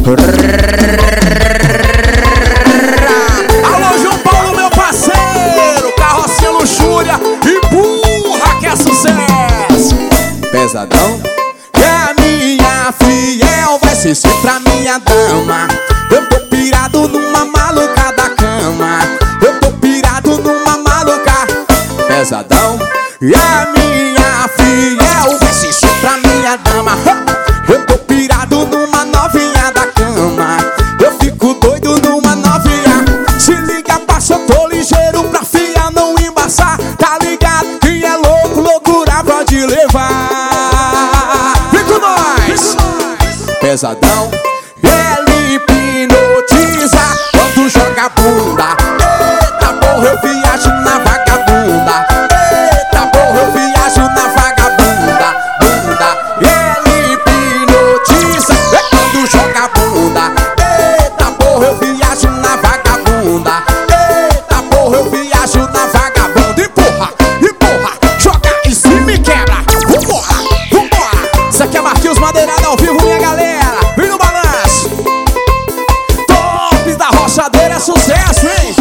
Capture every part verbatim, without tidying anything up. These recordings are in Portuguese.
Alô, João Paulo, meu parceiro. Carrocinha luxúria, empurra que é sucesso. Pesadão. É a minha fiel, vai ser sempre a minha dama. Eu tô pirado numa maluca da cama. Eu tô pirado numa maluca. Pesadão. E a minha fiel, vai ser sempre a minha dama. Eu tô pirado numa novinha da cama. Eu fico doido numa novinha. Se liga, passa, eu tô ligeiro pra fia não embaçar. Tá ligado? Quem é louco, loucura pode levar. Vem com nós! Pesadão. Ele hipnotiza quando joga bunda. Eita porra, eu viajo na vagabunda. Eita porra, eu viajo na vagabunda. Bunda. Ele hipnotiza quando joga bunda. Eita porra, eu viajo na vagabunda. Eita porra, eu viajo na vagabunda. Empurra, empurra, joga em cima e quebra. Vambora, vambora. Isso aqui é Marquinhos Madeirada ao vivo, minha galera. Vem no balanço. Top da roçadeira é sucesso, hein?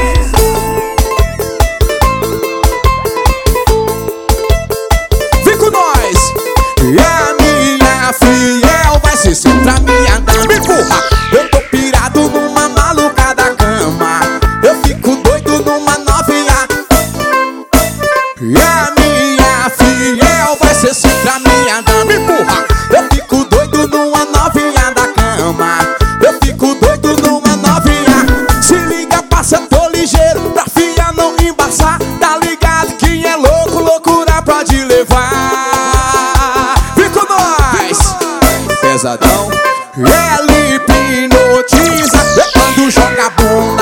Vem com nós. E a minha fiel vai ser sempre a minha dama. Empurra. Eu tô pirado numa maluca da cama. Eu fico doido numa novinha. E a minha fiel vai ser sempre a minha dama. Empurra. Eu fico doido numa novinha da cama. Eu fico doido numa novinha. Se liga, passa, tô ligeiro pra fia não embaçar. Tá ligado? Quem é louco, loucura pode levar. Vem com nós. Pesadão. Ele hipnotiza quando joga bunda.